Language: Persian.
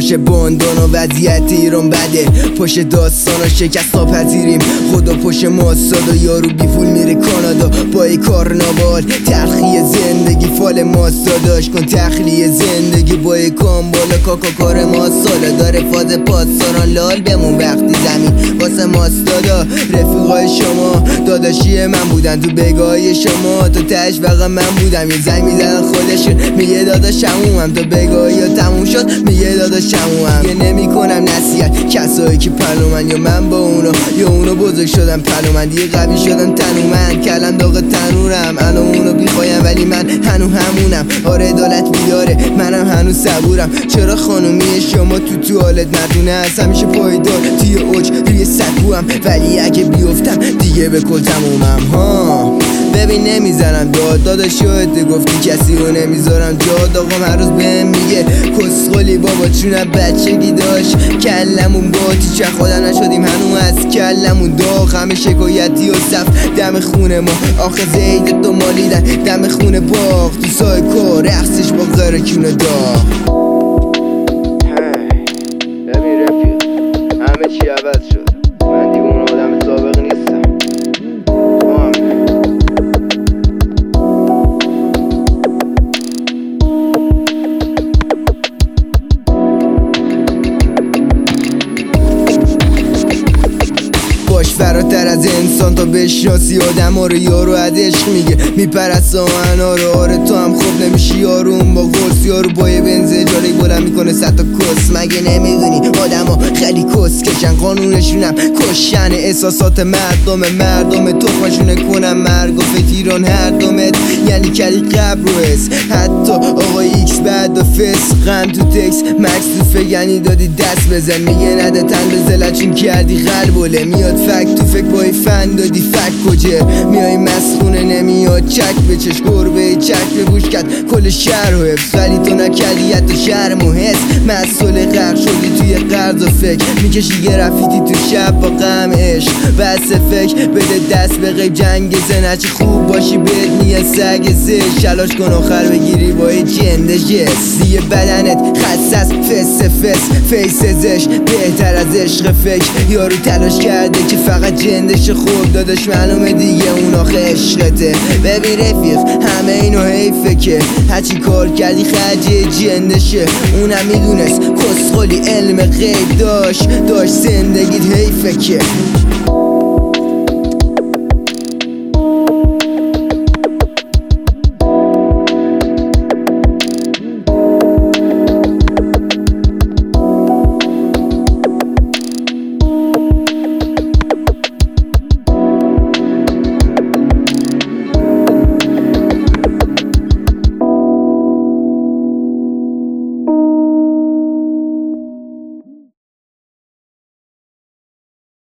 پشت بندان و وضعیت ایران بده، پشت داستان و شکست ناپذیریم. خدا پشت ماساد و یارو بی پول میره کانادا با ای کارناوال. تلخی زندگی فال ماست داداش، کن تخلیه زندگی با ای کام بالا. کاکا کار ما سالا داره فاز پاسداران لال بمون وقتی زمین واسه ماست دادا. رفیقای شما داداشی من بودن تو بگاهی شما، تو تش فقط من بودم. یه زنگ میزنن خودشون میگه داداش همومم، تا بگاهی ها تموم شد میگه داداش همومم. یه نمی کنم نصیحت کسایی که پلومن، یا من با اونا یا اونا بزرگ شدم پلومن. دیگه قوی شدم تنومند کلم داغ تنورم. الان اونو بیخوایم ولی من هنو همونم. آره عدالت بیداره منم هنوز صبورم. چرا خانومی شما تو توالت مردونه هست همیشه پایدار توی اوج روی سکوام، ولی اگه بیفتم دیگه به کل تمومم. ها ببین نمیزنم داد داداش، یادت گفتی کسی رو نمیذارم جاد. آقام هر روز بهم میگه کسخلی بابا چونم بچگی داشت کلمون با تیچه خدا نشدیم هنو از کلمون داغ. همه شکایتی و صف دم خونه ما آخه زیده تو مالیدن دم خونه باغ. تو سای کار رقصش با غیر کونه داغ. ببین رفیق همه چی عوض شد، من دیگه اون آدم سابق نیستم. باش فراتر از انسان تا بشناسی آدم ها رو. یارو از عشق میگه میپرست آهنا رو. آره تو هم خوب نمیشی یارو اون با قرص. یارو با یه بنزه جاری بلند میکنه صد تا کس. مگه نمیدونی آدم ها خیلی کس کشن، قانونشونم کشن احساسات مردم تخمشونه کنم مرگ و فتیران هر دومت. یعنی کلی قبر و حس حتی آقای ایکس بعد و فس غم تو تکس مکس تو فکر یعنی دادی دست بزن. میگه نده تن به زلچون کردی قلبوله. میاد فک تو فکر بای فن دادی فک کجه. میای مسخونه نمیاد چک به چش گربه چک به گوش کد کل شهر و حفظ، ولی تو نکردی حتی شرم و حس. مسئول غرق شدی توی قرض و فکر میکشی گرفیتی تو شب با غم عشق. بس فکر بده دست به غیب جنگ زن هرچی خوب باشی بهت میگن سگ زش. شلاش کن آخر بگیری با یه جنده جس. دیگه بدنت خسس فس فیس زش بهتر از عشق فکر. یارو تلاش کرده که فقط جندش خوب داداش معلومه دیگه اون آخه عشقته. ببین رفیق همه اینو حیفه که هرچی کار کردی خرجه جندشه. اونم میدونست کسخلی علم غیب داشت زندگیت حیفه که